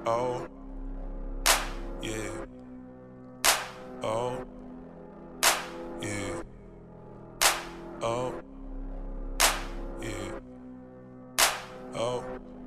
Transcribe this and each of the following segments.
Oh, yeah. Oh, yeah. Oh, yeah. Oh.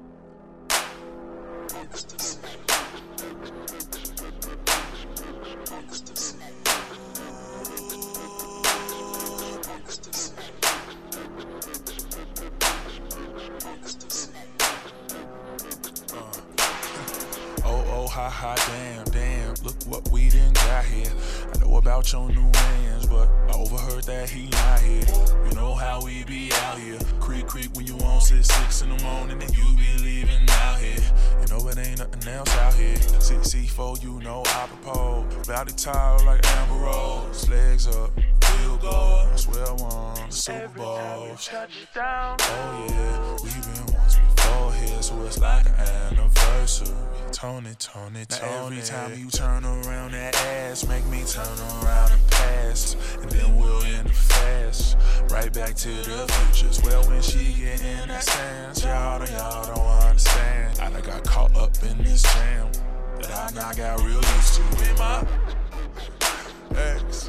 Oh, ha, ha, damn, look what we done got here. I know about your new mans, but I overheard that he not here. You know how we be out here. Creep when you on 6 in the morning and you be leaving out here. You know it ain't nothing else out here. C4, you know I propose. Body tired like Amber Rose. Legs up, field goal. I swear I won the Super Bowl. Oh yeah, we been once before here, so it's like an anniversary. Tony. Now every time you turn around that ass, make me turn around and pass, and then we'll end the fast. Right back to the future. Well, when she get in that stance, y'all don't understand. I done got caught up in this jam that I now got real used to with my ex.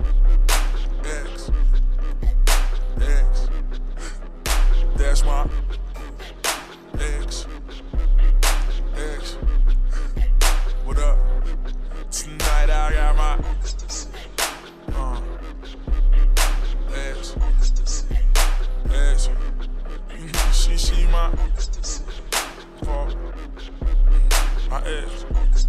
That's my ex. What up? Tonight I got my ex. She my fault. My ex.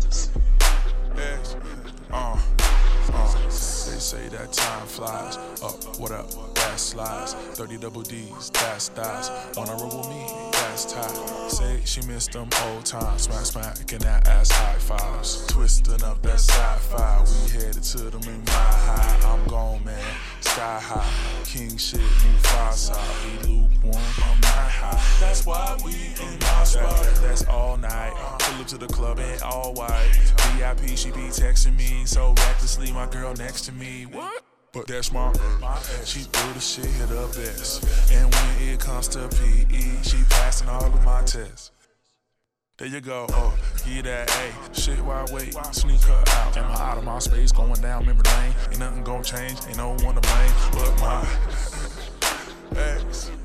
They say that time flies. Up, what up? That slides. 30 double D's, that's thighs. Wanna roll with me? That's tight. Say she missed them old times. Smacking that ass high fives. Twisting up that sci-fi. We headed to the moon, my high. I'm gone, man. Sky high. King shit, Mufasa. Be lukewarm, I'm not high. That's why we in my spot. That's all night. Pull up to the club in all white. VIP, she be texting me so recklessly. My girl next to me. What? But that's my ex. She do the shit hit her best. And when it comes to PE, she passing all of my tests. There you go, get that A. Shit, why wait? Sneak her out. Am I out of my space? Going down memory lane. Ain't nothing gon' change, ain't no one to blame but my ex.